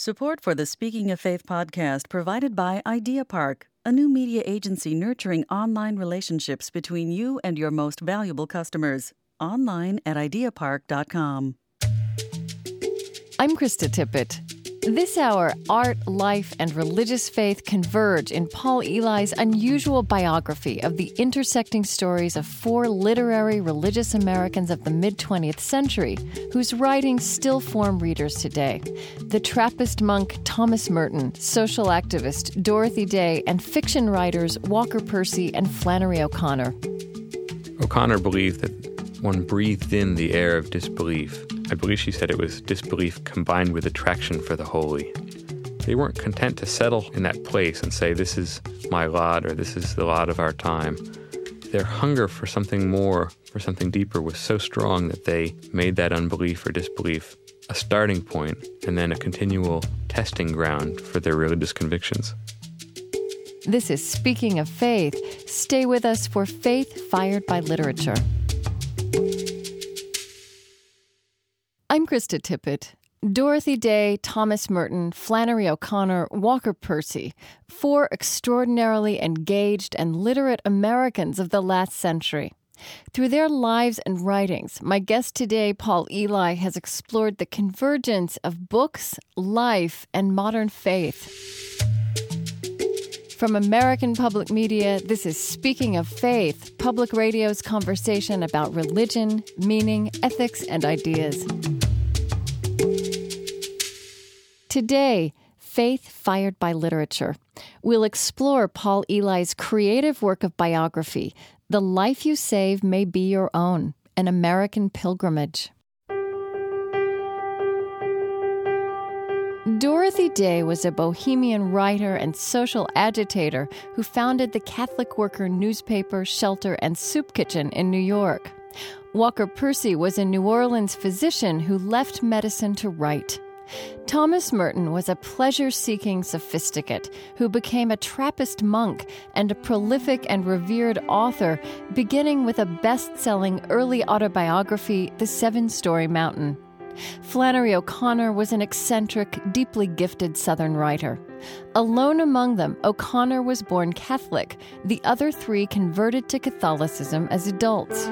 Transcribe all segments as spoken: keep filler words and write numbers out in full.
Support for the Speaking of Faith podcast provided by Idea Park, a new media agency nurturing online relationships between you and your most valuable customers. Online at idea park dot com. I'm Krista Tippett. This hour, art, life, and religious faith converge in Paul Eli's unusual biography of the intersecting stories of four literary religious Americans of the mid-twentieth century, whose writings still form readers today. The Trappist monk Thomas Merton, social activist Dorothy Day, and fiction writers Walker Percy and Flannery O'Connor. O'Connor believed that one breathed in the air of disbelief. I believe she said it was disbelief combined with attraction for the holy. They weren't content to settle in that place and say, this is my lot or this is the lot of our time. Their hunger for something more, for something deeper, was so strong that they made that unbelief or disbelief a starting point and then a continual testing ground for their religious convictions. This is Speaking of Faith. Stay with us for Faith Fired by Literature. I'm Krista Tippett. Dorothy Day, Thomas Merton, Flannery O'Connor, Walker Percy, four extraordinarily engaged and literate Americans of the last century. Through their lives and writings, my guest today, Paul Eli, has explored the convergence of books, life, and modern faith. From American Public Media, this is Speaking of Faith, public radio's conversation about religion, meaning, ethics, and ideas. Today, Faith Fired by Literature. We'll explore Paul Eli's creative work of biography, The Life You Save May Be Your Own, an American Pilgrimage. Dorothy Day was a bohemian writer and social agitator who founded the Catholic Worker newspaper, Shelter, and Soup Kitchen in New York. Walker Percy was a New Orleans physician who left medicine to write. Thomas Merton was a pleasure-seeking sophisticate who became a Trappist monk and a prolific and revered author, beginning with a best-selling early autobiography, The Seven-Story Mountain. Flannery O'Connor was an eccentric, deeply gifted Southern writer. Alone among them, O'Connor was born Catholic. The other three converted to Catholicism as adults.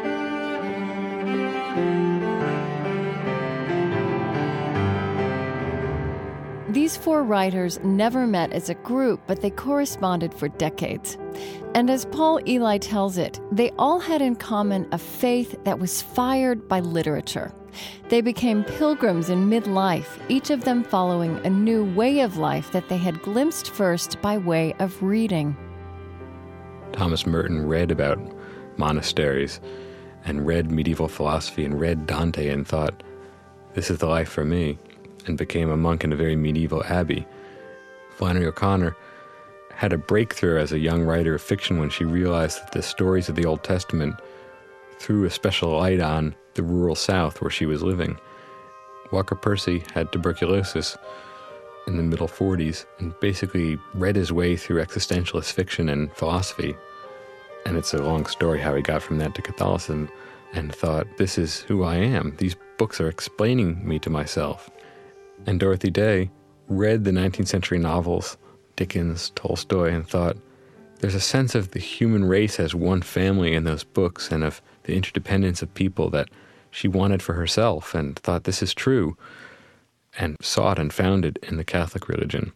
These four writers never met as a group, but they corresponded for decades. And as Paul Eli tells it, they all had in common a faith that was fired by literature. They became pilgrims in midlife, each of them following a new way of life that they had glimpsed first by way of reading. Thomas Merton read about monasteries and read medieval philosophy and read Dante and thought, this is the life for me, and became a monk in a very medieval abbey. Flannery O'Connor had a breakthrough as a young writer of fiction when she realized that the stories of the Old Testament threw a special light on the rural South where she was living. Walker Percy had tuberculosis in the middle forties and basically read his way through existentialist fiction and philosophy. And it's a long story how he got from that to Catholicism and thought, this is who I am. These books are explaining me to myself. And Dorothy Day read the nineteenth century novels, Dickens, Tolstoy, and thought, there's a sense of the human race as one family in those books and of the interdependence of people that she wanted for herself and thought this is true and sought and found it in the Catholic religion.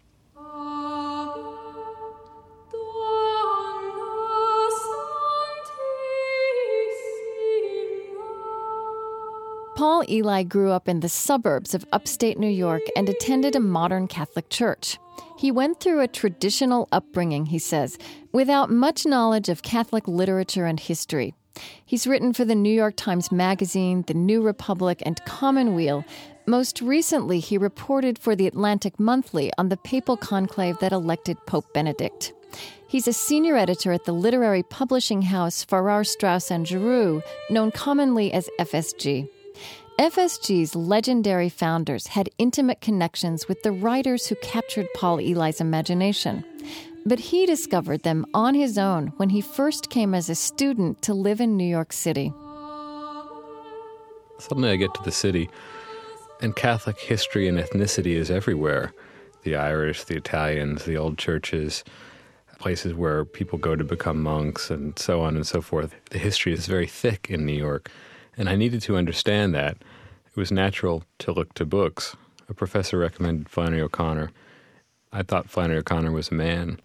Paul Eli grew up in the suburbs of upstate New York and attended a modern Catholic church. He went through a traditional upbringing, he says, without much knowledge of Catholic literature and history. He's written for the New York Times Magazine, the New Republic, and Commonweal. Most recently, he reported for the Atlantic Monthly on the papal conclave that elected Pope Benedict. He's a senior editor at the literary publishing house Farrar, Straus and Giroux, known commonly as F S G. F S G's legendary founders had intimate connections with the writers who captured Paul Eli's imagination. But he discovered them on his own when he first came as a student to live in New York City. Suddenly I get to the city, And Catholic history and ethnicity is everywhere. The Irish, the Italians, the old churches, places where people go to become monks, and so on and so forth. The history is very thick in New York, and I needed to understand that. It was natural to look to books. A professor recommended Flannery O'Connor. I thought Flannery O'Connor was a man,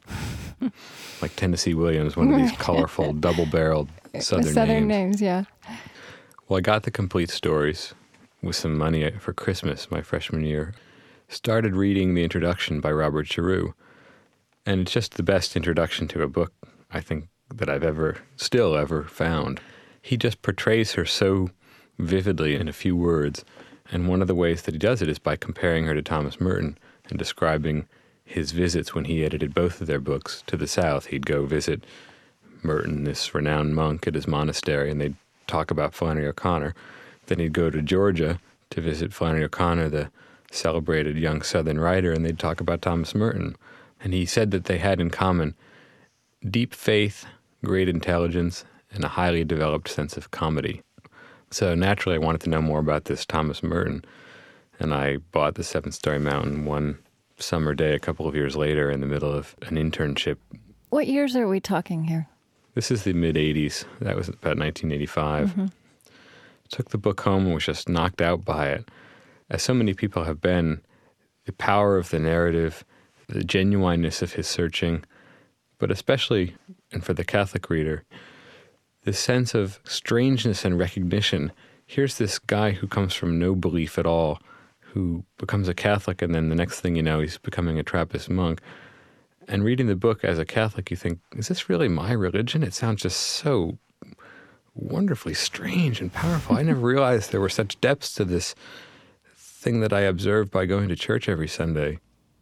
like Tennessee Williams, one of these colorful, double-barreled Southern, Southern names. names, yeah. Well, I got the complete stories with some money for Christmas my freshman year. Started reading the introduction by Robert Giroux. And it's just the best introduction to a book, I think, that I've ever, still ever found. He just portrays her so vividly in a few words. And one of the ways that he does it is by comparing her to Thomas Merton and describing his visits when he edited both of their books to the South. He'd go visit Merton, this renowned monk, at his monastery, and they'd talk about Flannery O'Connor. Then he'd go to Georgia to visit Flannery O'Connor, the celebrated young Southern writer, and they'd talk about Thomas Merton. And he said that they had in common deep faith, great intelligence, and a highly developed sense of comedy. So naturally, I wanted to know more about this Thomas Merton, and I bought The Seven Storey Mountain one summer day a couple of years later in the middle of an internship. What years are we talking here? This is the mid-eighties. That was about nineteen eighty-five. Mm-hmm. Took the book home and was just knocked out by it. As so many people have been, the power of the narrative, the genuineness of his searching, but especially, and for the Catholic reader, the sense of strangeness and recognition. Here's this guy who comes from no belief at all, who becomes a Catholic, and then the next thing you know, he's becoming a Trappist monk. And reading the book as a Catholic, you think, is this really my religion? It sounds just so wonderfully strange and powerful. I never realized there were such depths to this thing that I observed by going to church every Sunday.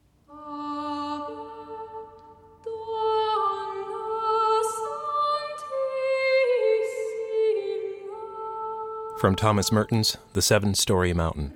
From Thomas Merton's The Seven Storey Mountain.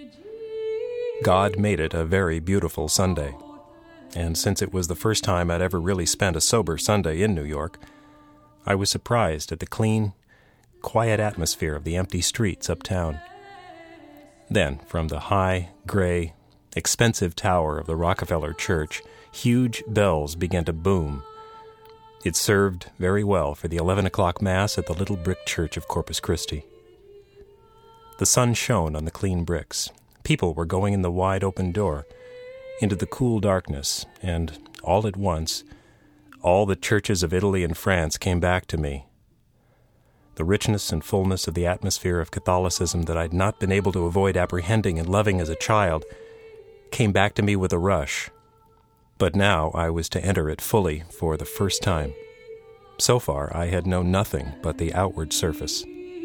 God made it a very beautiful Sunday. And since it was the first time I'd ever really spent a sober Sunday in New York, I was surprised at the clean, quiet atmosphere of the empty streets uptown. Then, from the high, gray, expensive tower of the Rockefeller Church, huge bells began to boom. It served very well for the eleven o'clock Mass at the little brick church of Corpus Christi. The sun shone on the clean bricks. People were going in the wide open door, into the cool darkness, and all at once, all the churches of Italy and France came back to me. The richness and fullness of the atmosphere of Catholicism that I'd not been able to avoid apprehending and loving as a child came back to me with a rush. But now I was to enter it fully for the first time. So far, I had known nothing but the outward surface.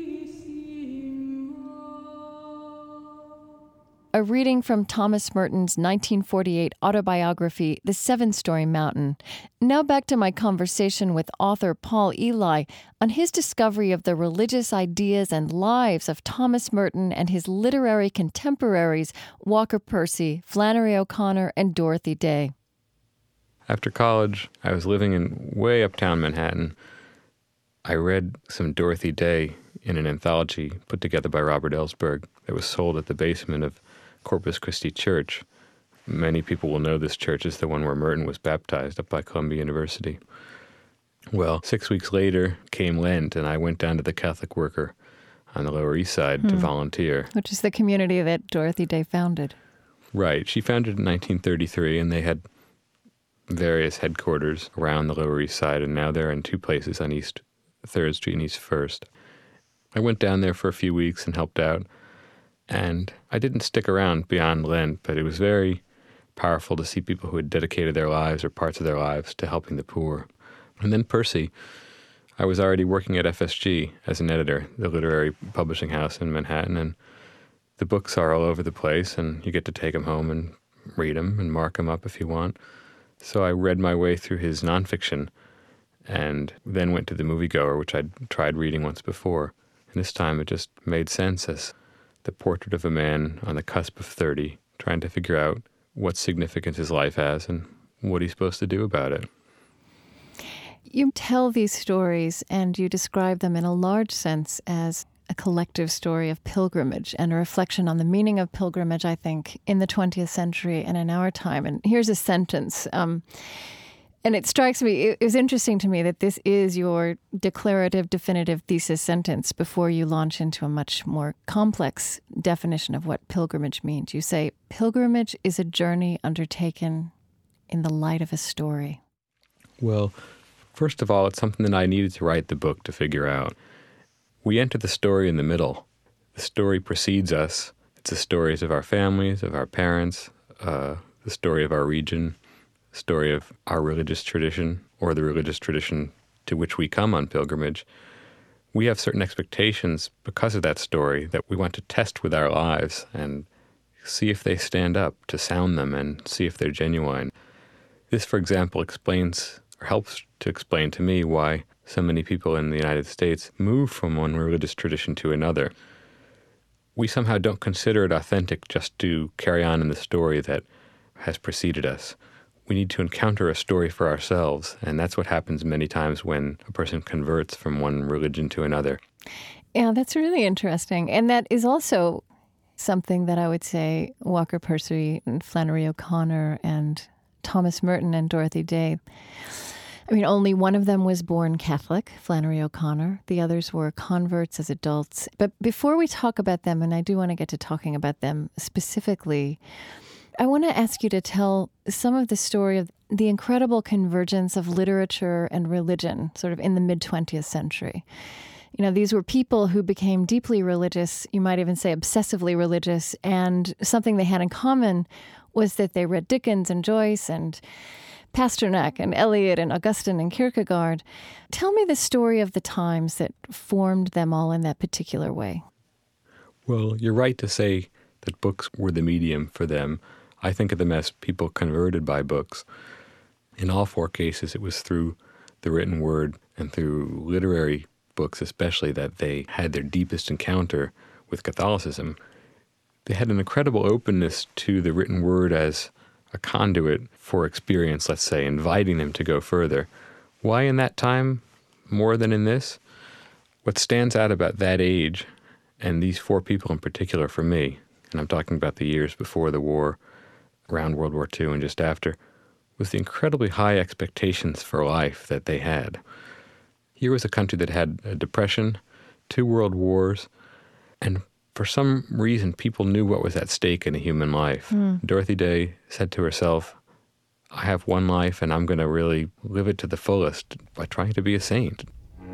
A reading from Thomas Merton's nineteen forty-eight autobiography, The Seven Storey Mountain. Now back to my conversation with author Paul Elie on his discovery of the religious ideas and lives of Thomas Merton and his literary contemporaries, Walker Percy, Flannery O'Connor, and Dorothy Day. After college, I was living in way uptown Manhattan. I read some Dorothy Day in an anthology put together by Robert Ellsberg that was sold at the basement of Corpus Christi Church. Many people will know this church as the one where Merton was baptized up by Columbia University. Well, six weeks later came Lent, and I went down to the Catholic Worker on the Lower East Side hmm. to volunteer. Which is the community that Dorothy Day founded. Right. She founded it in nineteen thirty-three, and they had various headquarters around the Lower East Side, and now they're in two places on East third Street and East First. I went down there for a few weeks and helped out. And I didn't stick around beyond Lent, but it was very powerful to see people who had dedicated their lives or parts of their lives to helping the poor. And then Percy, I was already working at F S G as an editor, the literary publishing house in Manhattan, and the books are all over the place, and you get to take them home and read them and mark them up if you want. So I read my way through his nonfiction and then went to The Moviegoer, which I'd tried reading once before. And this time it just made sense as the portrait of a man on the cusp of thirty, trying to figure out what significance his life has and what he's supposed to do about it. You tell these stories and you describe them in a large sense as a collective story of pilgrimage and a reflection on the meaning of pilgrimage, I think, in the twentieth century and in our time. And here's a sentence. Um, and it strikes me, it was interesting to me that this is your declarative, definitive thesis sentence before you launch into a much more complex definition of what pilgrimage means. You say, pilgrimage is a journey undertaken in the light of a story. Well, first of all, it's something that I needed to write the book to figure out. We enter the story in the middle. The story precedes us. It's the stories of our families, of our parents, uh, the story of our region, the story of our religious tradition, or the religious tradition to which we come on pilgrimage. We have certain expectations because of that story that we want to test with our lives and see if they stand up, to sound them and see if they're genuine. This, for example, explains or helps to explain to me why so many people in the United States move from one religious tradition to another. We somehow don't consider it authentic just to carry on in the story that has preceded us. We need to encounter a story for ourselves, and that's what happens many times when a person converts from one religion to another. Yeah, that's really interesting. And that is also something that I would say Walker Percy and Flannery O'Connor and Thomas Merton and Dorothy Day, I mean, only one of them was born Catholic, Flannery O'Connor. The others were converts as adults. But before we talk about them, and I do want to get to talking about them specifically, I want to ask you to tell some of the story of the incredible convergence of literature and religion sort of in the mid-twentieth century. You know, these were people who became deeply religious, you might even say obsessively religious, and something they had in common was that they read Dickens and Joyce and Pasternak and Eliot and Augustine and Kierkegaard. Tell me the story of the times that formed them all in that particular way. Well, you're right to say that books were the medium for them. I think of them as people converted by books. In all four cases, it was through the written word and through literary books especially that they had their deepest encounter with Catholicism. They had an incredible openness to the written word as a conduit for experience, let's say, inviting them to go further. Why in that time more than in this? What stands out about that age, and these four people in particular for me, and I'm talking about the years before the war, around World War Two and just after, was the incredibly high expectations for life that they had. Here was a country that had a depression, two world wars, and for some reason, people knew what was at stake in a human life. Mm. Dorothy Day said to herself, I have one life and I'm going to really live it to the fullest by trying to be a saint.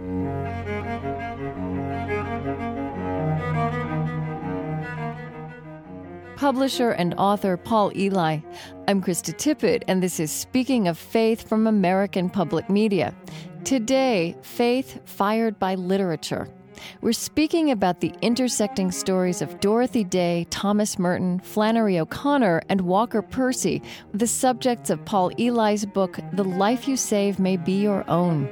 Publisher and author Paul Elie. I'm Krista Tippett, and this is Speaking of Faith from American Public Media. Today, faith fired by literature. We're speaking about the intersecting stories of Dorothy Day, Thomas Merton, Flannery O'Connor, and Walker Percy, the subjects of Paul Elie's book, The Life You Save May Be Your Own.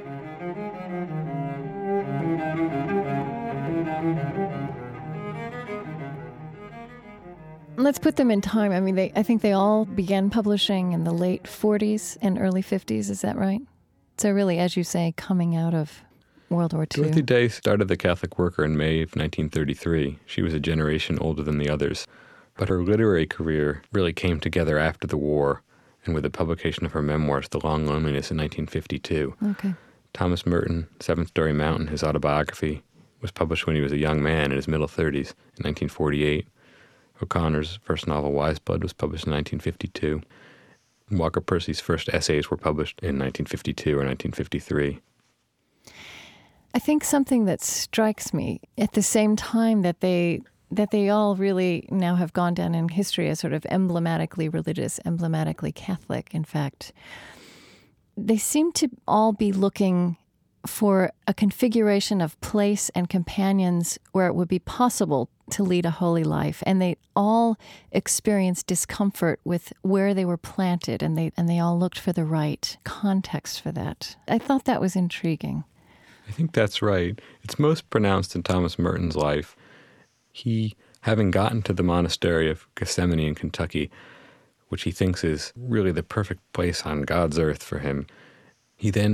Let's put them in time. I mean, they, I think they all began publishing in the late forties and early fifties. Is that right? So really, as you say, coming out of World War Two. Dorothy Day started the Catholic Worker in May of nineteen thirty-three. She was a generation older than the others. But her literary career really came together after the war and with the publication of her memoirs, The Long Loneliness, in nineteen fifty-two. Okay. Thomas Merton, Seventh Story Mountain, his autobiography, was published when he was a young man in his middle thirties in nineteen forty-eight. O'Connor's first novel, Wise Blood, was published in nineteen fifty-two. Walker Percy's first essays were published in nineteen fifty-two or nineteen fifty-three. I think something that strikes me at the same time that they that they all really now have gone down in history as sort of emblematically religious, emblematically Catholic, in fact, they seem to all be looking for a configuration of place and companions where it would be possible to lead a holy life. And they all experienced discomfort with where they were planted, and they and they all looked for the right context for that. I thought that was intriguing. I think that's right. It's most pronounced in Thomas Merton's life. He, having gotten to the monastery of Gethsemani in Kentucky, which he thinks is really the perfect place on God's earth for him, he then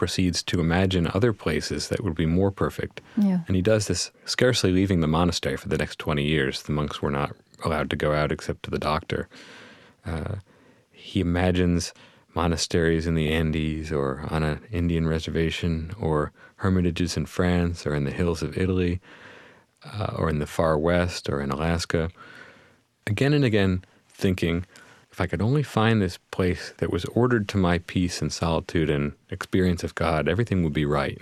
proceeds to imagine other places that would be more perfect. Yeah. And he does this scarcely leaving the monastery for the next twenty years. The monks were not allowed to go out except to the doctor. Uh, he imagines monasteries in the Andes or on an Indian reservation or hermitages in France or in the hills of Italy uh, or in the far west or in Alaska. Again and again thinking, if I could only find this place that was ordered to my peace and solitude and experience of God, everything would be right.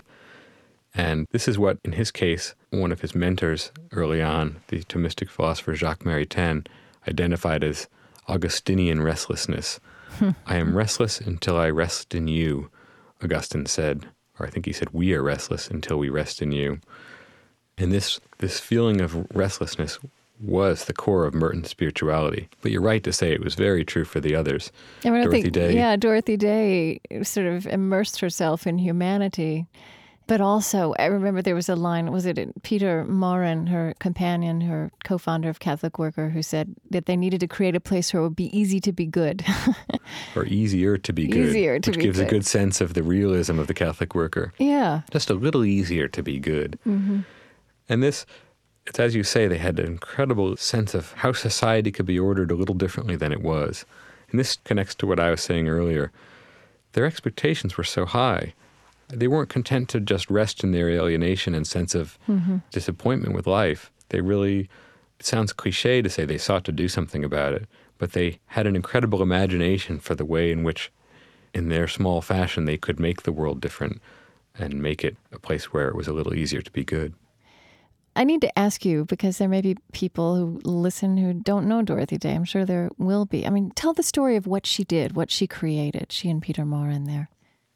And this is what, in his case, one of his mentors early on, the Thomistic philosopher Jacques Maritain, identified as Augustinian restlessness. I am restless until I rest in you, Augustine said. Or I think he said, we are restless until we rest in you. And this this feeling of restlessness was the core of Merton's spirituality. But you're right to say it was very true for the others. I mean, Dorothy I think, Day. Yeah, Dorothy Day sort of immersed herself in humanity. But also, I remember there was a line, was it Peter Maurin, her companion, her co-founder of Catholic Worker, who said that they needed to create a place where it would be easy to be good. Or easier to be good. Easier to which be gives good. a good sense of the realism of the Catholic Worker. Yeah. Just a little easier to be good. Mm-hmm. And this, it's as you say, they had an incredible sense of how society could be ordered a little differently than it was. And this connects to what I was saying earlier. Their expectations were so high. They weren't content to just rest in their alienation and sense of mm-hmm. disappointment with life. They really, it sounds cliche to say they sought to do something about it, but they had an incredible imagination for the way in which, in their small fashion, they could make the world different and make it a place where it was a little easier to be good. I need to ask you, because there may be people who listen who don't know Dorothy Day. I'm sure there will be. I mean, tell the story of what she did, what she created, she and Peter Maurin there.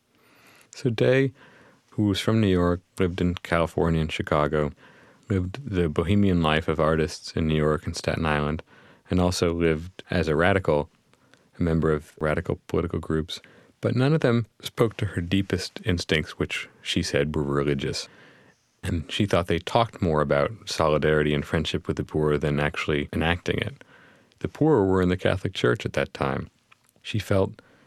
So Day, who was from New York, lived in California and Chicago, lived the bohemian life of artists in New York and Staten Island, and also lived as a radical, a member of radical political groups. But none of them spoke to her deepest instincts, which she said were religious. And she thought they talked more about solidarity and friendship with the poor than actually enacting it. The poor were in the Catholic Church at that time. She felt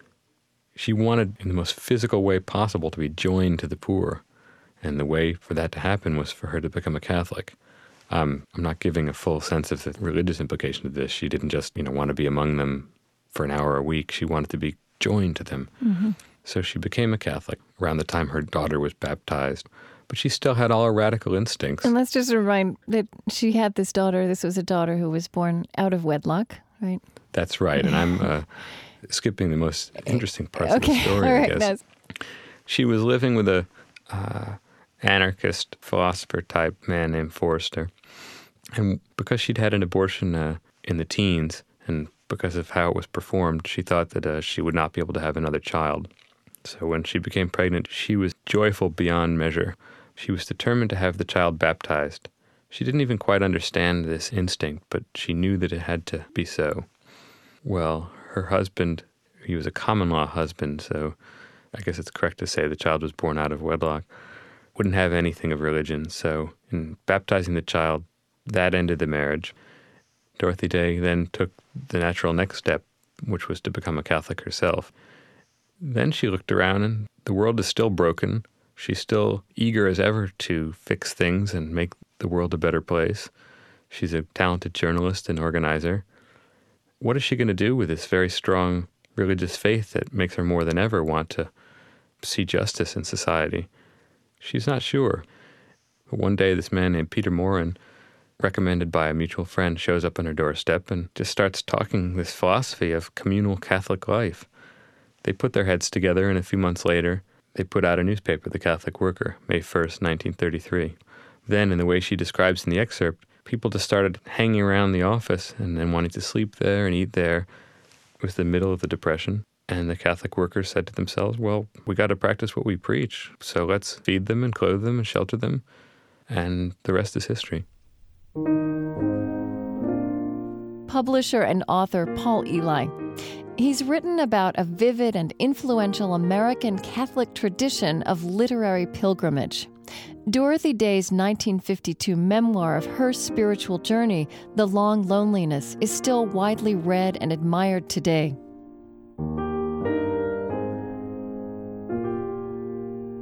she wanted, in the most physical way possible, to be joined to the poor. And the way for that to happen was for her to become a Catholic. Um, I'm not giving a full sense of the religious implication of this. She didn't just, you know, want to be among them for an hour a week. She wanted to be joined to them. Mm-hmm. So she became a Catholic around the time her daughter was baptized. But she still had all her radical instincts. And let's just remind that she had this daughter. This was a daughter who was born out of wedlock, right? That's right. And I'm uh, skipping the most interesting parts okay. of the story, all right. I guess. That's... She was living with a uh, anarchist philosopher-type man named Forrester. And because she'd had an abortion uh, in the teens, and because of how it was performed, she thought that uh, she would not be able to have another child. So when she became pregnant, she was joyful beyond measure. She was determined to have the child baptized. She didn't even quite understand this instinct, but she knew that it had to be so. Well, her husband, he was a common law husband, so I guess it's correct to say the child was born out of wedlock, wouldn't have anything of religion. So in baptizing the child, that ended the marriage. Dorothy Day then took the natural next step, which was to become a Catholic herself. Then she looked around, and the world is still broken. She's still eager as ever to fix things and make the world a better place. She's a talented journalist and organizer. What is she going to do with this very strong religious faith that makes her more than ever want to see justice in society? She's not sure. But one day, this man named Peter Maurin, recommended by a mutual friend, shows up on her doorstep and just starts talking this philosophy of communal Catholic life. They put their heads together, and a few months later, they put out a newspaper, The Catholic Worker, May first, nineteen thirty-three. Then, in the way she describes in the excerpt, people just started hanging around the office and then wanting to sleep there and eat there. It was the middle of the Depression, and the Catholic workers said to themselves, well, we got to practice what we preach, so let's feed them and clothe them and shelter them, and the rest is history. Publisher and author Paul Elie. He's written about a vivid and influential American Catholic tradition of literary pilgrimage. Dorothy Day's nineteen fifty-two memoir of her spiritual journey, The Long Loneliness, is still widely read and admired today.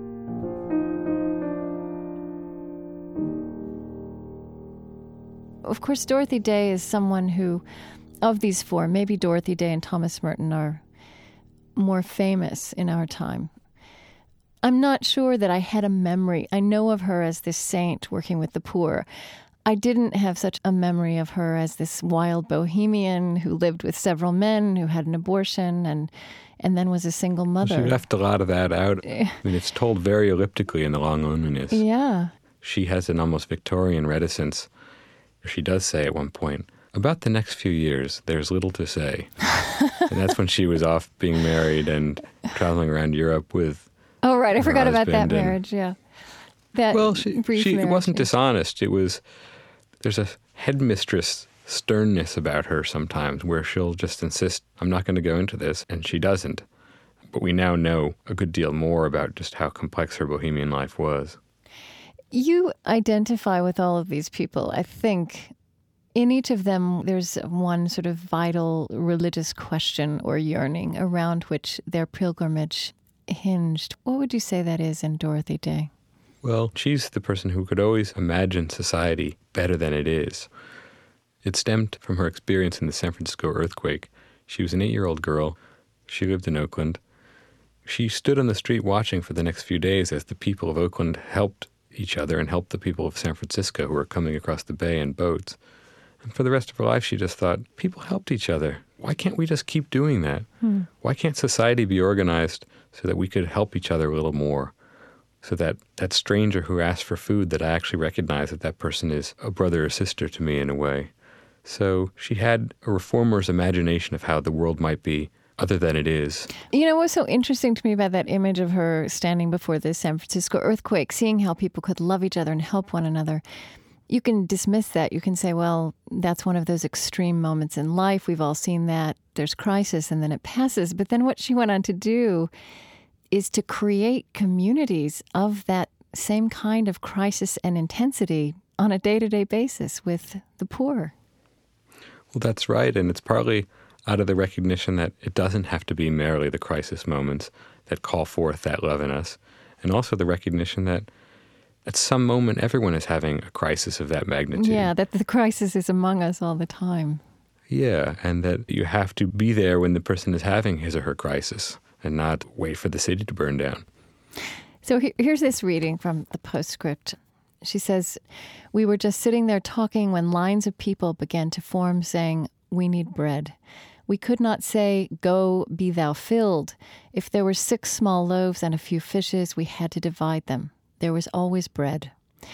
of course, Dorothy Day is someone who, of these four, maybe Dorothy Day and Thomas Merton are more famous in our time. I'm not sure that I had a memory. I know of her as this saint working with the poor. I didn't have such a memory of her as this wild bohemian who lived with several men, who had an abortion, and and then was a single mother. She left a lot of that out. I mean, it's told very elliptically in The Long Loneliness. Yeah. She has an almost Victorian reticence. She does say at one point, about the next few years, there's little to say. And that's when she was off being married and traveling around Europe with Oh, right. I forgot about that and, marriage, yeah. That well, she, brief she marriage, wasn't yeah. dishonest. It was, there's a headmistress sternness about her sometimes where she'll just insist, I'm not going to go into this, and she doesn't. But we now know a good deal more about just how complex her bohemian life was. You identify with all of these people, I think. In each of them, there's one sort of vital religious question or yearning around which their pilgrimage hinged. What would you say that is in Dorothy Day? Well, she's the person who could always imagine society better than it is. It stemmed from her experience in the San Francisco earthquake. She was an eight-year-old girl. She lived in Oakland. She stood on the street watching for the next few days as the people of Oakland helped each other and helped the people of San Francisco who were coming across the bay in boats. And for the rest of her life, she just thought, people helped each other. Why can't we just keep doing that? Hmm. Why can't society be organized so that we could help each other a little more? So that that stranger who asked for food, that I actually recognize that that person is a brother or sister to me in a way. So she had a reformer's imagination of how the world might be other than it is. You know, what's so interesting to me about that image of her standing before the San Francisco earthquake, seeing how people could love each other and help one another, you can dismiss that. You can say, well, that's one of those extreme moments in life. We've all seen that. There's crisis and then it passes. But then what she went on to do is to create communities of that same kind of crisis and intensity on a day-to-day basis with the poor. Well, that's right. And it's partly out of the recognition that it doesn't have to be merely the crisis moments that call forth that love in us. And also the recognition that at some moment everyone is having a crisis of that magnitude. Yeah, that the crisis is among us all the time. Yeah, and that you have to be there when the person is having his or her crisis and not wait for the city to burn down. So he- here's this reading from the postscript. She says, we were just sitting there talking when lines of people began to form saying, we need bread. We could not say, go, be thou filled. If there were six small loaves and a few fishes, we had to divide them. There was always bread.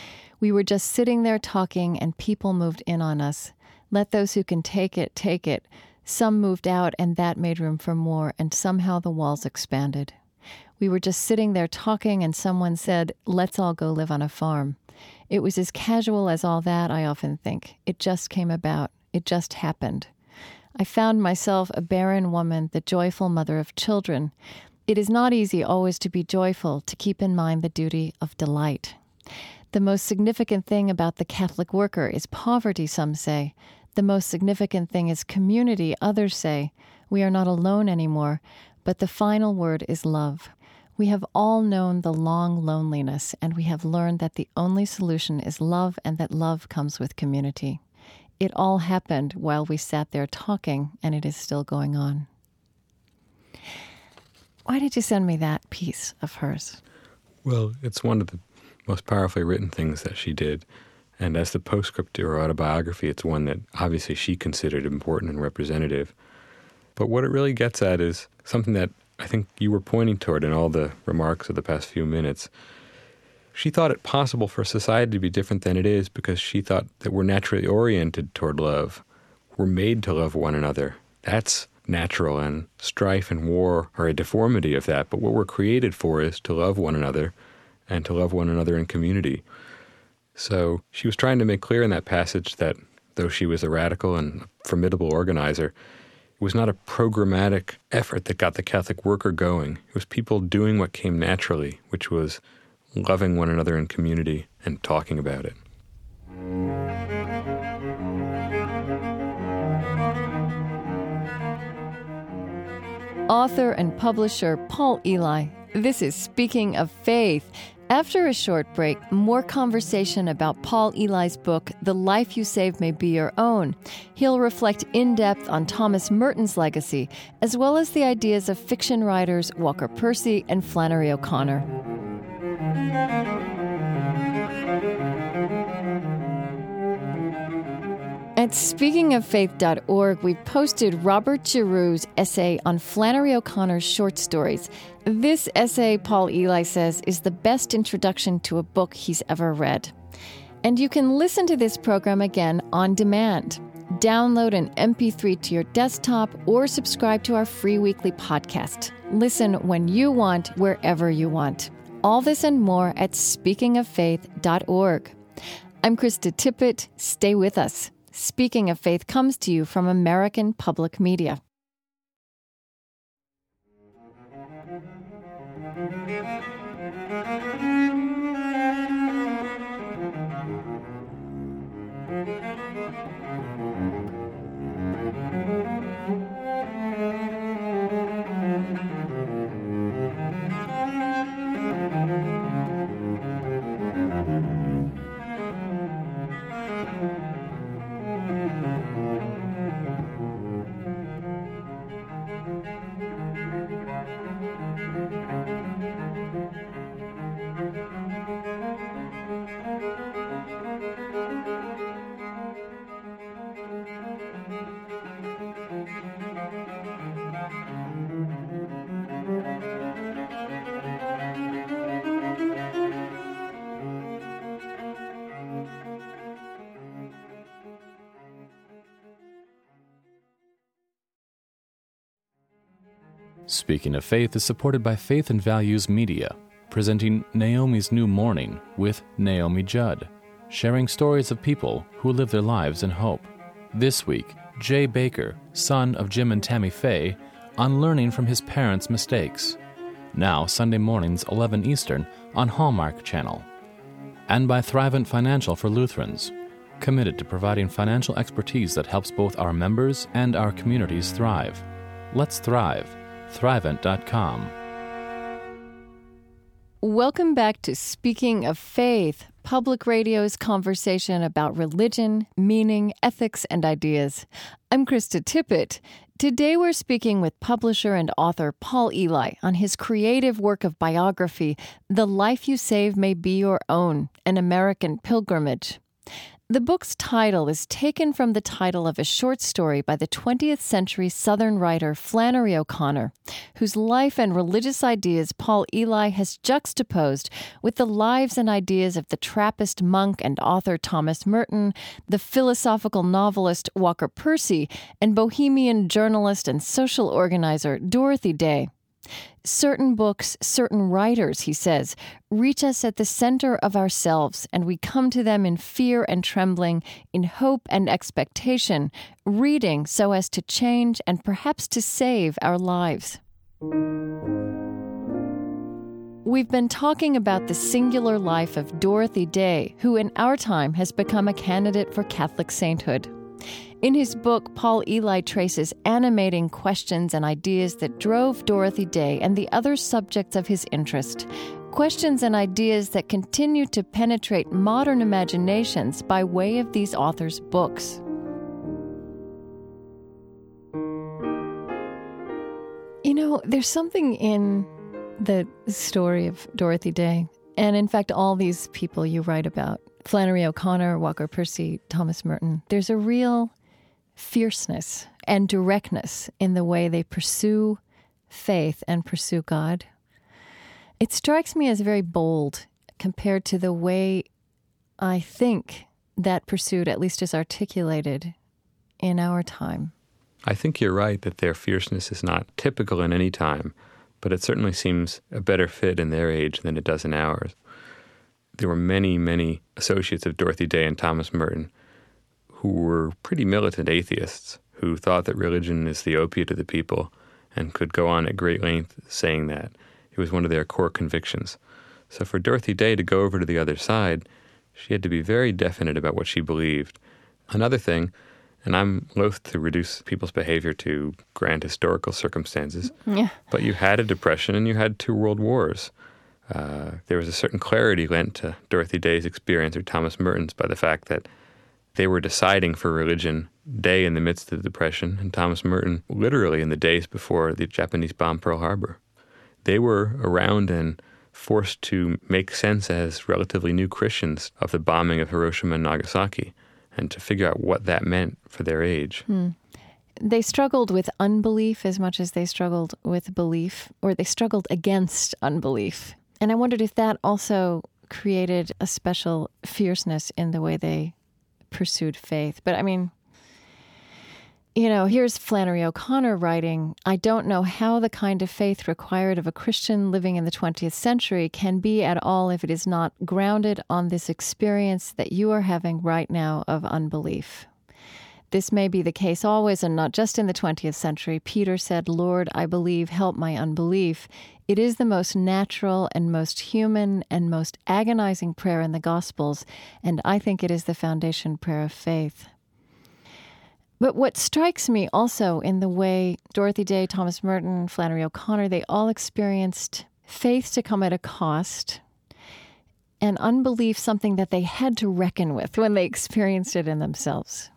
We were just sitting there talking, and people moved in on us. Let those who can take it, take it. Some moved out, and that made room for more, and somehow the walls expanded. We were just sitting there talking, and someone said, let's all go live on a farm. It was as casual as all that, I often think. It just came about. It just happened. I found myself a barren woman, the joyful mother of children. It is not easy always to be joyful, to keep in mind the duty of delight. The most significant thing about the Catholic worker is poverty, some say. The most significant thing is community, others say. We are not alone anymore, but the final word is love. We have all known the long loneliness, and we have learned that the only solution is love, and that love comes with community. It all happened while we sat there talking, and it is still going on. Why did you send me that piece of hers? Well, it's one of the most powerfully written things that she did. And as the postscript to her autobiography, it's one that obviously she considered important and representative. But what it really gets at is something that I think you were pointing toward in all the remarks of the past few minutes. She thought it possible for society to be different than it is because she thought that we're naturally oriented toward love. We're made to love one another. That's natural, and strife and war are a deformity of that. But what we're created for is to love one another and to love one another in community. So she was trying to make clear in that passage that though she was a radical and formidable organizer, it was not a programmatic effort that got the Catholic worker going. It was people doing what came naturally, which was loving one another in community and talking about it. Author and publisher Paul Elie. This is Speaking of Faith. After a short break, more conversation about Paul Eli's book, The Life You Save May Be Your Own. He'll reflect in depth on Thomas Merton's legacy, as well as the ideas of fiction writers Walker Percy and Flannery O'Connor. At speaking of faith dot org, we posted Robert Giroux's essay on Flannery O'Connor's short stories. This essay, Paul Eli says, is the best introduction to a book he's ever read. And you can listen to this program again on demand. Download an M P three to your desktop or subscribe to our free weekly podcast. Listen when you want, wherever you want. All this and more at speaking of faith dot org. I'm Krista Tippett. Stay with us. Speaking of Faith comes to you from American Public Media. Speaking of Faith is supported by Faith and Values Media, presenting Naomi's New Morning with Naomi Judd, sharing stories of people who live their lives in hope. This week, Jay Baker, son of Jim and Tammy Faye, on learning from his parents' mistakes. Now Sunday mornings, eleven Eastern, on Hallmark Channel. And by Thrivent Financial for Lutherans, committed to providing financial expertise that helps both our members and our communities thrive. Let's thrive. Thrivent dot com. Welcome back to Speaking of Faith, Public Radio's conversation about religion, meaning, ethics, and ideas. I'm Krista Tippett. Today we're speaking with publisher and author Paul Eli on his creative work of biography, The Life You Save May Be Your Own, An American Pilgrimage. The book's title is taken from the title of a short story by the twentieth century Southern writer Flannery O'Connor, whose life and religious ideas Paul Eli has juxtaposed with the lives and ideas of the Trappist monk and author Thomas Merton, the philosophical novelist Walker Percy, and bohemian journalist and social organizer Dorothy Day. Certain books, certain writers, he says, reach us at the center of ourselves, and we come to them in fear and trembling, in hope and expectation, reading so as to change and perhaps to save our lives. We've been talking about the singular life of Dorothy Day, who in our time has become a candidate for Catholic sainthood. In his book, Paul Eli traces animating questions and ideas that drove Dorothy Day and the other subjects of his interest, questions and ideas that continue to penetrate modern imaginations by way of these authors' books. You know, there's something in the story of Dorothy Day, and in fact, all these people you write about, Flannery O'Connor, Walker Percy, Thomas Merton, there's a real fierceness and directness in the way they pursue faith and pursue God. It strikes me as very bold compared to the way I think that pursuit, at least is articulated in our time. I think you're right that their fierceness is not typical in any time, but it certainly seems a better fit in their age than it does in ours. There were many, many associates of Dorothy Day and Thomas Merton who were pretty militant atheists, who thought that religion is the opiate of the people and could go on at great length saying that. It was one of their core convictions. So for Dorothy Day to go over to the other side, she had to be very definite about what she believed. Another thing, and I'm loath to reduce people's behavior to grand historical circumstances, yeah. but you had a depression and you had two world wars. Uh, there was a certain clarity lent to Dorothy Day's experience, or Thomas Merton's, by the fact that they were deciding for religion, Day in the midst of the Depression, and Thomas Merton literally in the days before the Japanese bombed Pearl Harbor. They were around and forced to make sense as relatively new Christians of the bombing of Hiroshima and Nagasaki, and to figure out what that meant for their age. Hmm. They struggled with unbelief as much as they struggled with belief, or they struggled against unbelief. And I wondered if that also created a special fierceness in the way they pursued faith. But I mean, you know, here's Flannery O'Connor writing, I don't know how the kind of faith required of a Christian living in the twentieth century can be at all if it is not grounded on this experience that you are having right now of unbelief. This may be the case always and not just in the twentieth century. Peter said, Lord, I believe, help my unbelief. It is the most natural and most human and most agonizing prayer in the Gospels, and I think it is the foundation prayer of faith. But what strikes me also in the way Dorothy Day, Thomas Merton, Flannery O'Connor, they all experienced faith to come at a cost, and unbelief something that they had to reckon with when they experienced it in themselves.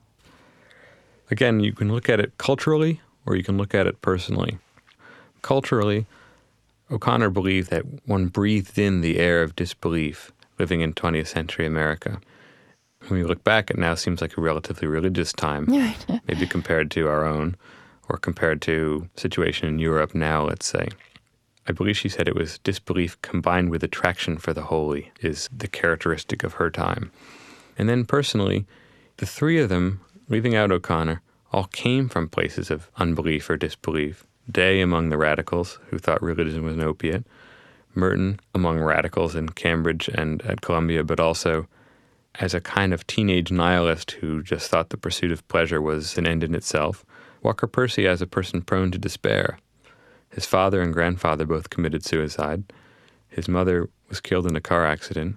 Again, you can look at it culturally or you can look at it personally. Culturally, O'Connor believed that one breathed in the air of disbelief living in twentieth century America. When we look back, it now seems like a relatively religious time, maybe compared to our own, or compared to the situation in Europe now, let's say. I believe she said it was disbelief combined with attraction for the holy is the characteristic of her time. And then personally, the three of them, leaving out O'Connor, all came from places of unbelief or disbelief. Day among the radicals who thought religion was an opiate, Merton among radicals in Cambridge and at Columbia, but also as a kind of teenage nihilist who just thought the pursuit of pleasure was an end in itself. Walker Percy as a person prone to despair. His father and grandfather both committed suicide. His mother was killed in a car accident.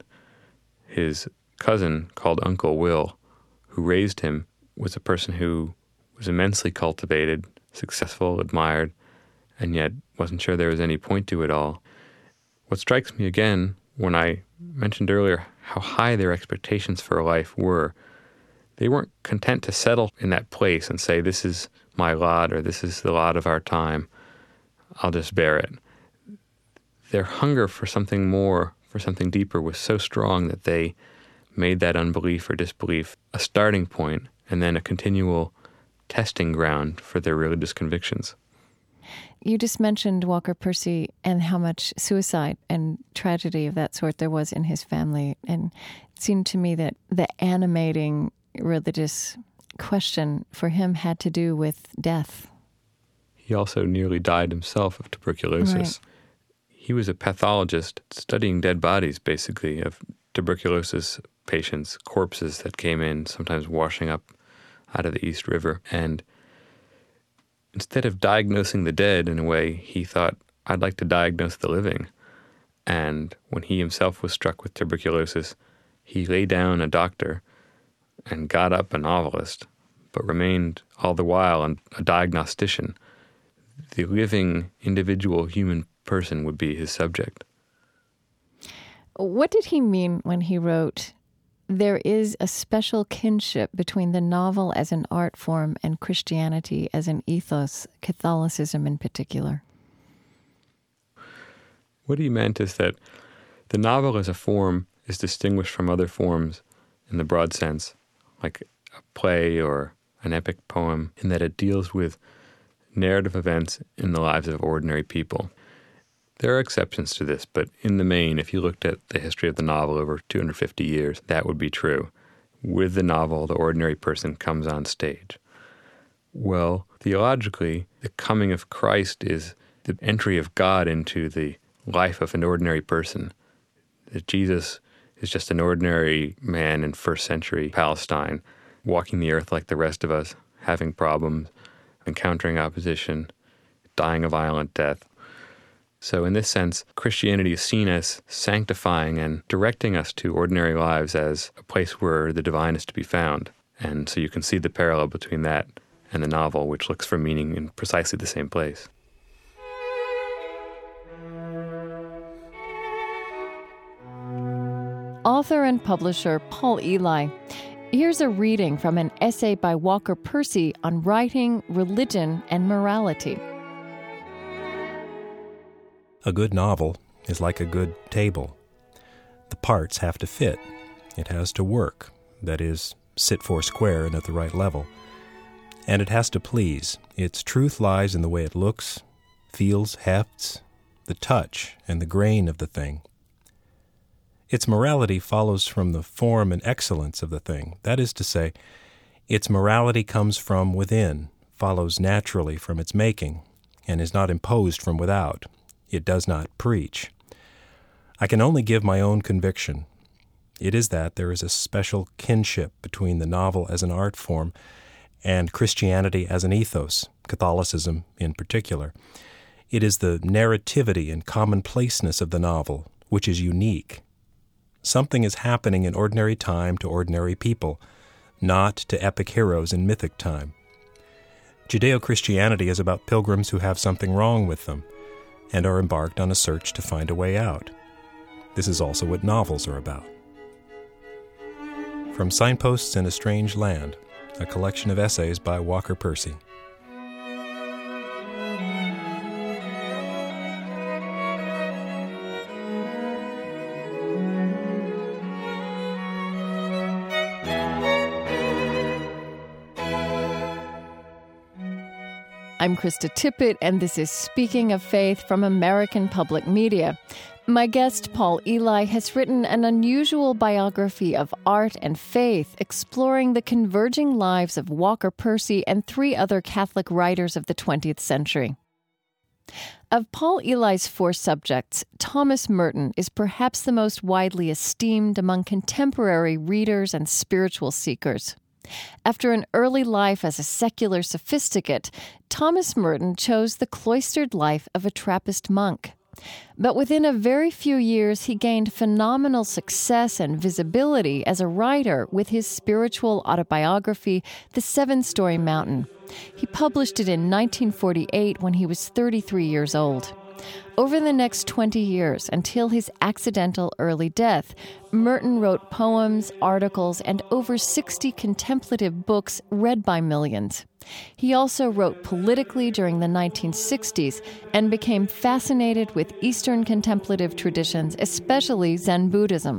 His cousin, called Uncle Will, who raised him, was a person who was immensely cultivated, successful, admired, and yet wasn't sure there was any point to it all. What strikes me again, when I mentioned earlier how high their expectations for life were, they weren't content to settle in that place and say, this is my lot or this is the lot of our time. I'll just bear it. Their hunger for something more, for something deeper, was so strong that they made that unbelief or disbelief a starting point and then a continual testing ground for their religious convictions. You just mentioned Walker Percy and how much suicide and tragedy of that sort there was in his family. And it seemed to me that the animating religious question for him had to do with death. He also nearly died himself of tuberculosis. Right. He was a pathologist studying dead bodies, basically, of tuberculosis patients, corpses that came in, sometimes washing up out of the East River. And instead of diagnosing the dead in a way, he thought, I'd like to diagnose the living. And when he himself was struck with tuberculosis, he lay down a doctor and got up a novelist, but remained all the while a diagnostician. The living individual human person would be his subject. What did he mean when he wrote, there is a special kinship between the novel as an art form and Christianity as an ethos, Catholicism in particular? What he meant is that the novel as a form is distinguished from other forms in the broad sense, like a play or an epic poem, in that it deals with narrative events in the lives of ordinary people. There are exceptions to this, but in the main, if you looked at the history of the novel over two hundred fifty years, that would be true. With the novel, the ordinary person comes on stage. Well, theologically, the coming of Christ is the entry of God into the life of an ordinary person. That Jesus is just an ordinary man in first century Palestine, walking the earth like the rest of us, having problems, encountering opposition, dying a violent death. So in this sense, Christianity is seen as sanctifying and directing us to ordinary lives as a place where the divine is to be found. And so you can see the parallel between that and the novel, which looks for meaning in precisely the same place. author and publisher Paul Elie. Here's a reading from an essay by Walker Percy on writing, religion, and morality. A good novel is like a good table. The parts have to fit. It has to work, that is, sit four square and at the right level. And it has to please. Its truth lies in the way it looks, feels, hefts, the touch and the grain of the thing. Its morality follows from the form and excellence of the thing. That is to say, its morality comes from within, follows naturally from its making, and is not imposed from without. It does not preach. I can only give my own conviction. It is that there is a special kinship between the novel as an art form and Christianity as an ethos, Catholicism in particular. It is the narrativity and commonplaceness of the novel which is unique. Something is happening in ordinary time to ordinary people, not to epic heroes in mythic time. Judeo-Christianity is about pilgrims who have something wrong with them and are embarked on a search to find a way out. This is also what novels are about. From Signposts in a Strange Land, a collection of essays by Walker Percy. I'm Krista Tippett, and this is Speaking of Faith from American Public Media. My guest, Paul Elie, has written an unusual biography of art and faith, exploring the converging lives of Walker Percy and three other Catholic writers of the twentieth century. Of Paul Elie's four subjects, Thomas Merton is perhaps the most widely esteemed among contemporary readers and spiritual seekers. After an early life as a secular sophisticate, Thomas Merton chose the cloistered life of a Trappist monk. But within a very few years, he gained phenomenal success and visibility as a writer with his spiritual autobiography, The Seven-Story Mountain. He published it in nineteen forty-eight when he was thirty-three years old. Over the next twenty years, until his accidental early death, Merton wrote poems, articles, and over sixty contemplative books read by millions. He also wrote politically during the nineteen sixties and became fascinated with Eastern contemplative traditions, especially Zen Buddhism.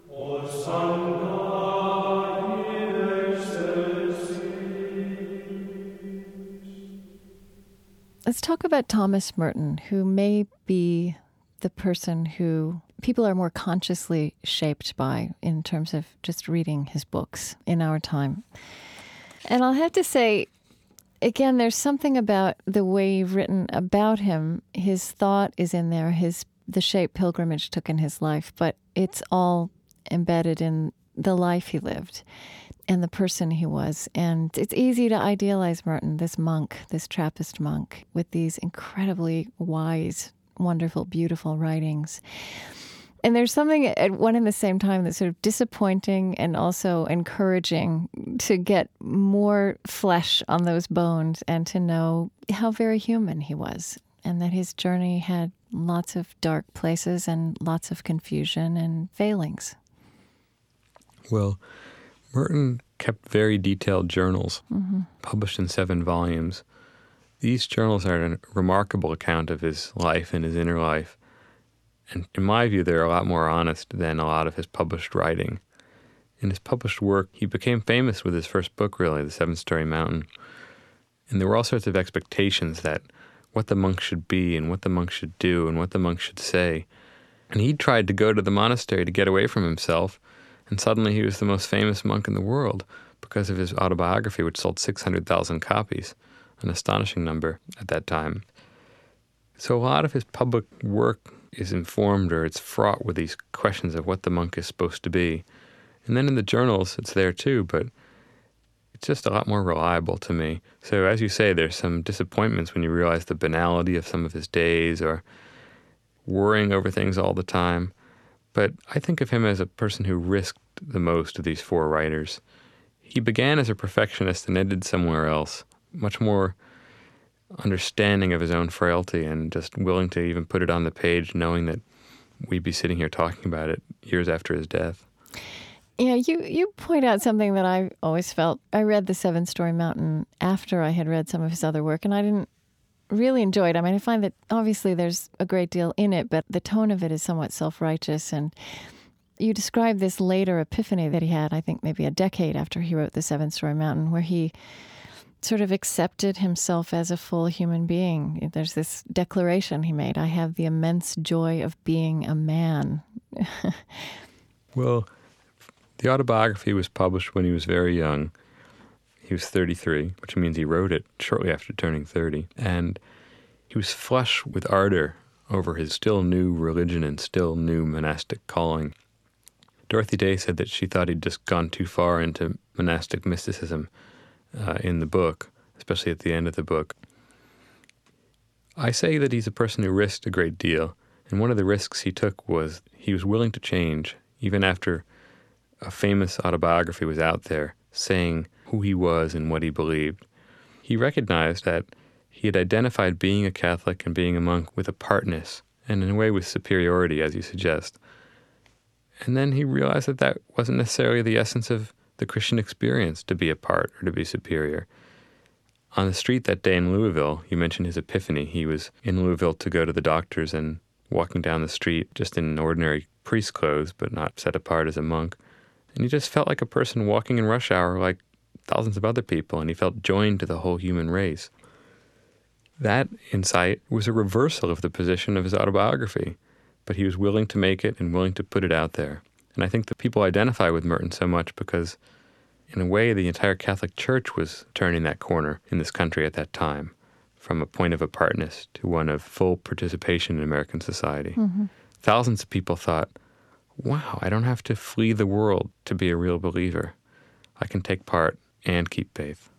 Let's talk about Thomas Merton, who may be the person who people are more consciously shaped by in terms of just reading his books in our time. And I'll have to say, again, there's something about the way you've written about him. His thought is in there, his the shape pilgrimage took in his life, but it's all embedded in the life he lived and the person he was. And it's easy to idealize Merton, this monk, this Trappist monk, with these incredibly wise, wonderful, beautiful writings. And there's something at one and the same time that's sort of disappointing and also encouraging to get more flesh on those bones and to know how very human he was, and that his journey had lots of dark places and lots of confusion and failings. Well, Merton kept very detailed journals, mm-hmm. published in seven volumes. These journals are a remarkable account of his life and his inner life. And in my view, they're a lot more honest than a lot of his published writing. In his published work, he became famous with his first book, really, The Seven-Story Mountain. And there were all sorts of expectations that what the monk should be and what the monk should do and what the monk should say. And he tried to go to the monastery to get away from himself. And suddenly he was the most famous monk in the world because of his autobiography, which sold six hundred thousand copies, an astonishing number at that time. So a lot of his public work is informed, or it's fraught with these questions of what the monk is supposed to be. And then in the journals, it's there too, but it's just a lot more reliable to me. So as you say, there's some disappointments when you realize the banality of some of his days or worrying over things all the time. But I think of him as a person who risked the most of these four writers. He began as a perfectionist and ended somewhere else, much more understanding of his own frailty and just willing to even put it on the page, knowing that we'd be sitting here talking about it years after his death. Yeah, you, you point out something that I always felt. I read The Seven Storey Mountain after I had read some of his other work, and I didn't really enjoy it. I mean, I find that obviously there's a great deal in it, but the tone of it is somewhat self-righteous. And you describe this later epiphany that he had, I think maybe a decade after he wrote The Seven Storey Mountain, where he sort of accepted himself as a full human being. There's this declaration he made, I have the immense joy of being a man. Well, the autobiography was published when he was very young. He was thirty-three, which means he wrote it shortly after turning thirty. And he was flush with ardor over his still new religion and still new monastic calling. Dorothy Day said that she thought he'd just gone too far into monastic mysticism uh, in the book, especially at the end of the book. I say that he's a person who risked a great deal, and one of the risks he took was he was willing to change, even after a famous autobiography was out there saying who he was and what he believed. He recognized that he had identified being a Catholic and being a monk with apartness, and in a way with superiority, as you suggest. And then he realized that that wasn't necessarily the essence of the Christian experience, to be apart or to be superior. On the street that day in Louisville, you mentioned his epiphany. He was in Louisville to go to the doctor's and walking down the street just in ordinary priest clothes, but not set apart as a monk. And he just felt like a person walking in rush hour like thousands of other people, and he felt joined to the whole human race. That insight was a reversal of the position of his autobiography, but he was willing to make it and willing to put it out there. And I think that people identify with Merton so much because, in a way, the entire Catholic Church was turning that corner in this country at that time, from a point of apartness to one of full participation in American society. Mm-hmm. Thousands of people thought, wow, I don't have to flee the world to be a real believer. I can take part and keep faith.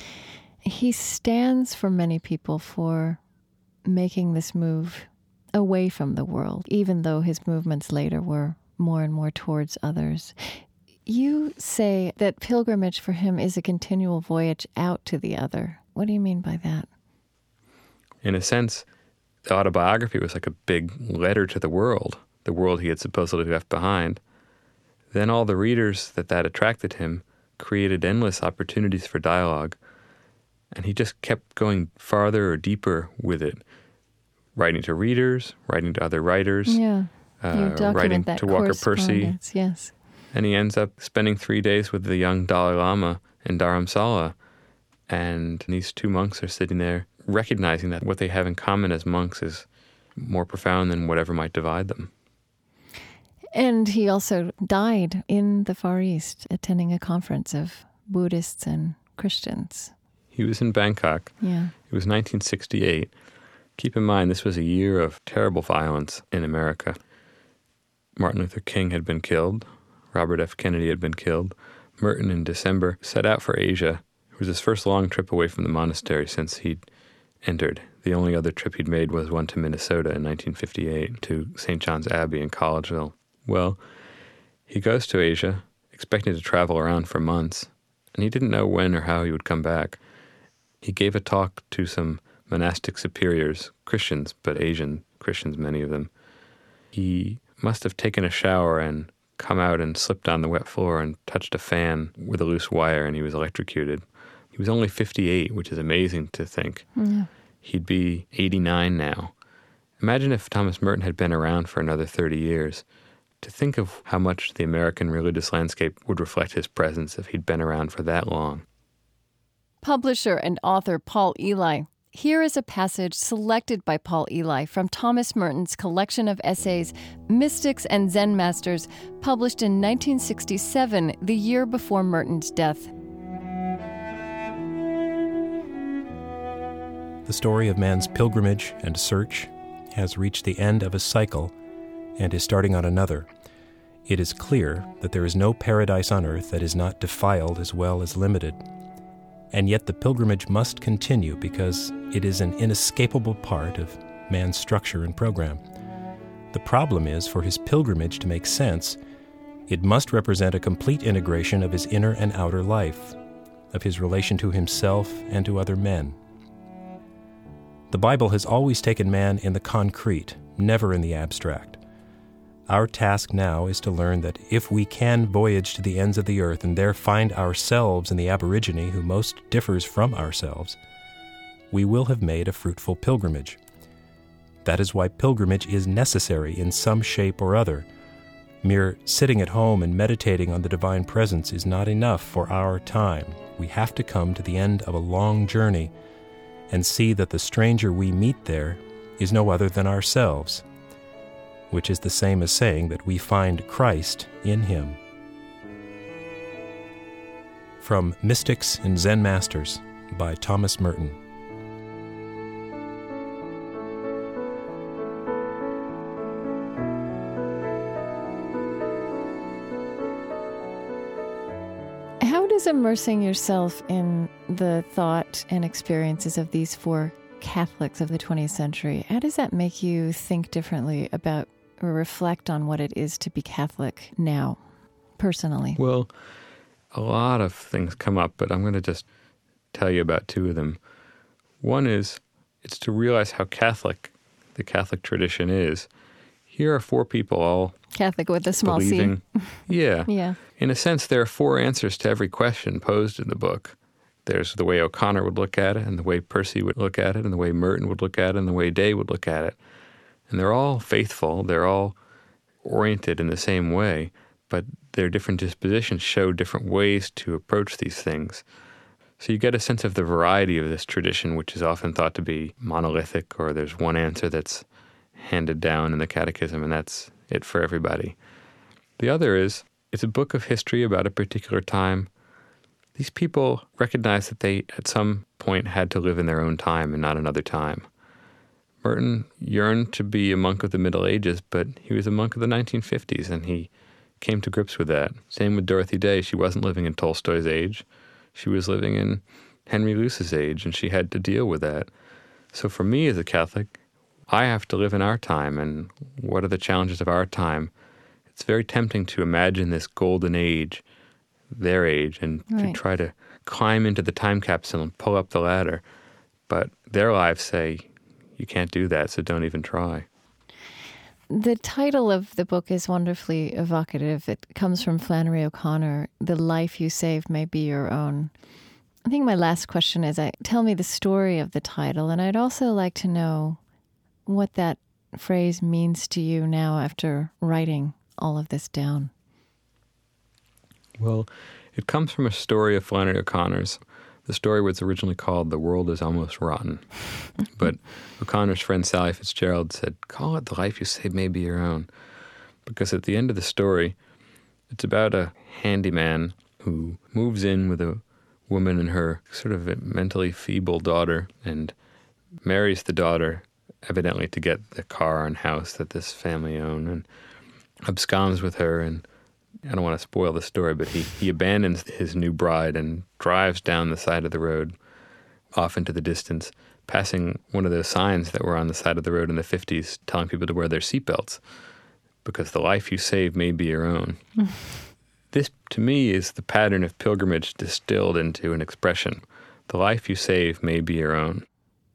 He stands for many people for making this move away from the world, even though his movements later were more and more towards others. You say that pilgrimage for him is a continual voyage out to the other. What do you mean by that? In a sense, the autobiography was like a big letter to the world, the world he had supposedly left behind. Then all the readers that that attracted him created endless opportunities for dialogue, and he just kept going farther or deeper with it, writing to readers, writing to other writers, yeah. uh, writing that to Walker Percy. Yes. And he ends up spending three days with the young Dalai Lama in Dharamsala, and these two monks are sitting there recognizing that what they have in common as monks is more profound than whatever might divide them. And he also died in the Far East, attending a conference of Buddhists and Christians. He was in Bangkok. Yeah. It was nineteen sixty-eight. Keep in mind, this was a year of terrible violence in America. Martin Luther King had been killed. Robert F. Kennedy had been killed. Merton, in December, set out for Asia. It was his first long trip away from the monastery since he'd entered. The only other trip he'd made was one to Minnesota in nineteen fifty-eight, to Saint John's Abbey in Collegeville. Well, he goes to Asia, expecting to travel around for months, and he didn't know when or how he would come back. He gave a talk to some monastic superiors, Christians, but Asian Christians, many of them. He must have taken a shower and come out and slipped on the wet floor and touched a fan with a loose wire, and he was electrocuted. He was only fifty-eight, which is amazing to think. Yeah. He'd be eighty-nine now. Imagine if Thomas Merton had been around for another thirty years. To think of how much the American religious landscape would reflect his presence if he'd been around for that long. Publisher and author Paul Elie. Here is a passage selected by Paul Elie from Thomas Merton's collection of essays, Mystics and Zen Masters, published in nineteen sixty-seven, the year before Merton's death. The story of man's pilgrimage and search has reached the end of a cycle and is starting on another. It is clear that there is no paradise on earth that is not defiled as well as limited. And yet the pilgrimage must continue because it is an inescapable part of man's structure and program. The problem is, for his pilgrimage to make sense, it must represent a complete integration of his inner and outer life, of his relation to himself and to other men. The Bible has always taken man in the concrete, never in the abstract. Our task now is to learn that if we can voyage to the ends of the earth and there find ourselves in the aborigine who most differs from ourselves, we will have made a fruitful pilgrimage. That is why pilgrimage is necessary in some shape or other. Mere sitting at home and meditating on the divine presence is not enough for our time. We have to come to the end of a long journey and see that the stranger we meet there is no other than ourselves, which is the same as saying that we find Christ in him. From Mystics and Zen Masters by Thomas Merton. How does immersing yourself in the thought and experiences of these four Catholics of the twentieth century, how does that make you think differently about or reflect on what it is to be Catholic now, personally? Well, a lot of things come up, but I'm going to just tell you about two of them. One is, it's to realize how Catholic the Catholic tradition is. Here are four people all Catholic with a small believing, c. Yeah. Yeah. In a sense, there are four answers to every question posed in the book. There's the way O'Connor would look at it, and the way Percy would look at it, and the way Merton would look at it, and the way Day would look at it. And they're all faithful. They're all oriented in the same way, but their different dispositions show different ways to approach these things. So you get a sense of the variety of this tradition, which is often thought to be monolithic, or there's one answer that's handed down in the catechism, and that's it for everybody. The other is, it's a book of history about a particular time. These people recognize that they, at some point, had to live in their own time and not another time. Merton yearned to be a monk of the Middle Ages, but he was a monk of the nineteen fifties, and he came to grips with that. Same with Dorothy Day. She wasn't living in Tolstoy's age. She was living in Henry Luce's age, and she had to deal with that. So for me as a Catholic, I have to live in our time, and what are the challenges of our time? It's very tempting to imagine this golden age, their age, and right. to try to climb into the time capsule and pull up the ladder. But their lives say, you can't do that, so don't even try. The title of the book is wonderfully evocative. It comes from Flannery O'Connor, "The life you save may be your own." I think my last question is, I, tell me the story of the title, and I'd also like to know what that phrase means to you now after writing all of this down. Well, it comes from a story of Flannery O'Connor's. The story was originally called "The World is Almost Rotten." But O'Connor's friend Sally Fitzgerald said, call it "The Life You Save May Be Your Own." Because at the end of the story, it's about a handyman who moves in with a woman and her sort of mentally feeble daughter and marries the daughter, evidently to get the car and house that this family own, and absconds with her. And I don't want to spoil the story, but he, he abandons his new bride and drives down the side of the road off into the distance, passing one of those signs that were on the side of the road in the fifties telling people to wear their seatbelts because the life you save may be your own. This, to me, is the pattern of pilgrimage distilled into an expression. The life you save may be your own.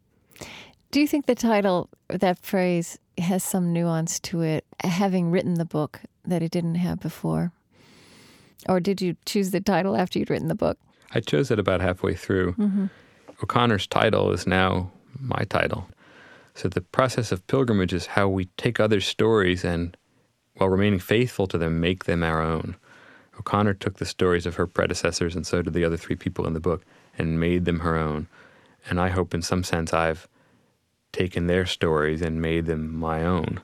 Do you think the title, that phrase, has some nuance to it, having written the book, that it didn't have before? Or did you choose the title after you'd written the book? I chose it about halfway through. Mm-hmm. O'Connor's title is now my title. So the process of pilgrimage is how we take other stories and, while remaining faithful to them, make them our own. O'Connor took the stories of her predecessors, and so did the other three people in the book, and made them her own. And I hope in some sense I've taken their stories and made them my own.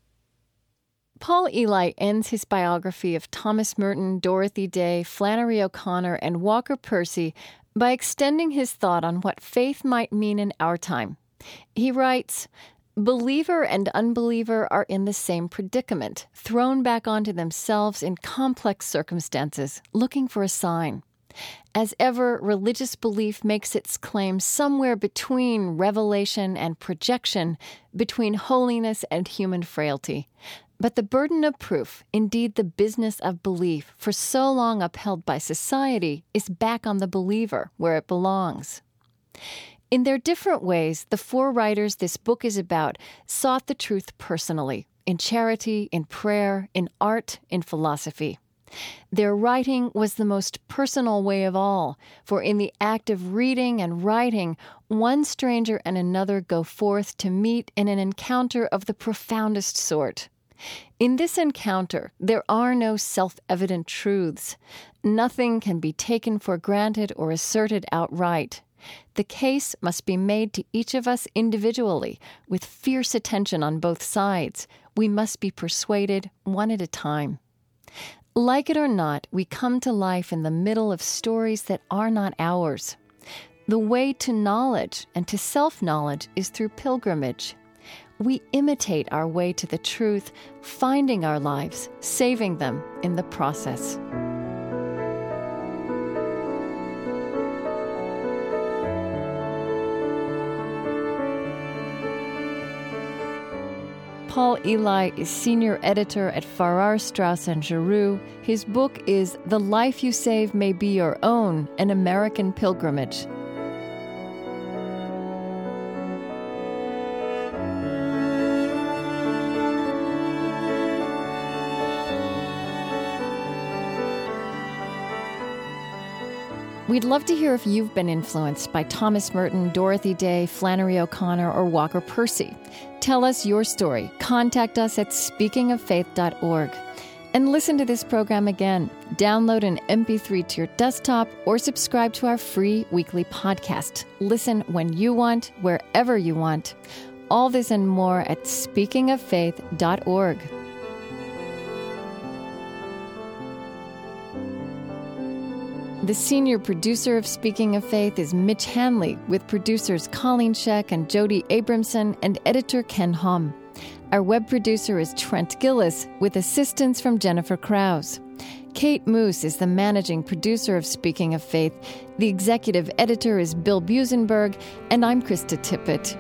Paul Elie ends his biography of Thomas Merton, Dorothy Day, Flannery O'Connor, and Walker Percy by extending his thought on what faith might mean in our time. He writes, "Believer and unbeliever are in the same predicament, thrown back onto themselves in complex circumstances, looking for a sign. As ever, religious belief makes its claim somewhere between revelation and projection, between holiness and human frailty. But the burden of proof, indeed the business of belief, for so long upheld by society, is back on the believer where it belongs. In their different ways, the four writers this book is about sought the truth personally, in charity, in prayer, in art, in philosophy. Their writing was the most personal way of all, for in the act of reading and writing, one stranger and another go forth to meet in an encounter of the profoundest sort. In this encounter, there are no self-evident truths. Nothing can be taken for granted or asserted outright. The case must be made to each of us individually, with fierce attention on both sides. We must be persuaded one at a time. Like it or not, we come to life in the middle of stories that are not ours. The way to knowledge and to self-knowledge is through pilgrimage. We imitate our way to the truth, finding our lives, saving them in the process. Paul Elie is senior editor at Farrar, Straus and Giroux. His book is The Life You Save May Be Your Own, An American Pilgrimage. We'd love to hear if you've been influenced by Thomas Merton, Dorothy Day, Flannery O'Connor, or Walker Percy. Tell us your story. Contact us at speaking of faith dot org. And listen to this program again. Download an M P three to your desktop or subscribe to our free weekly podcast. Listen when you want, wherever you want. All this and more at speaking of faith dot org. The senior producer of Speaking of Faith is Mitch Hanley, with producers Colleen Scheck and Jody Abramson and editor Ken Hom. Our web producer is Trent Gillis, with assistance from Jennifer Krause. Kate Moose is the managing producer of Speaking of Faith. The executive editor is Bill Busenberg, and I'm Krista Tippett.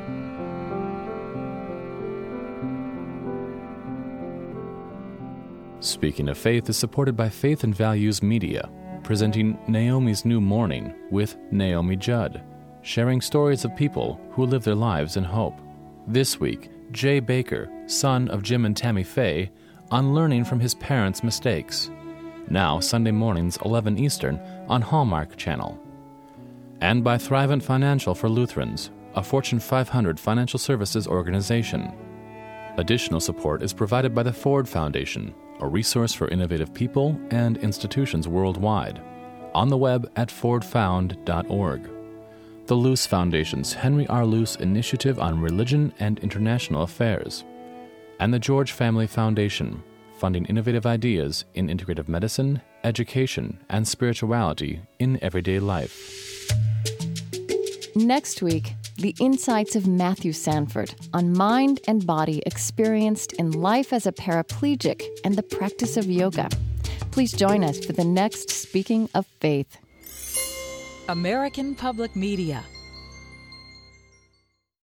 Speaking of Faith is supported by Faith and Values Media, presenting Naomi's New Morning with Naomi Judd, sharing stories of people who live their lives in hope. This week, Jay Baker, son of Jim and Tammy Faye, unlearning from his parents' mistakes. Now, Sunday mornings, eleven Eastern, on Hallmark Channel. And by Thrivent Financial for Lutherans, a Fortune five hundred financial services organization. Additional support is provided by the Ford Foundation, a resource for innovative people and institutions worldwide, on the web at ford found dot org. The Luce Foundation's Henry R. Luce Initiative on Religion and International Affairs, and the George Family Foundation, funding innovative ideas in integrative medicine, education, and spirituality in everyday life. Next week, the insights of Matthew Sanford on mind and body experienced in life as a paraplegic and the practice of yoga. Please join us for the next Speaking of Faith. American Public Media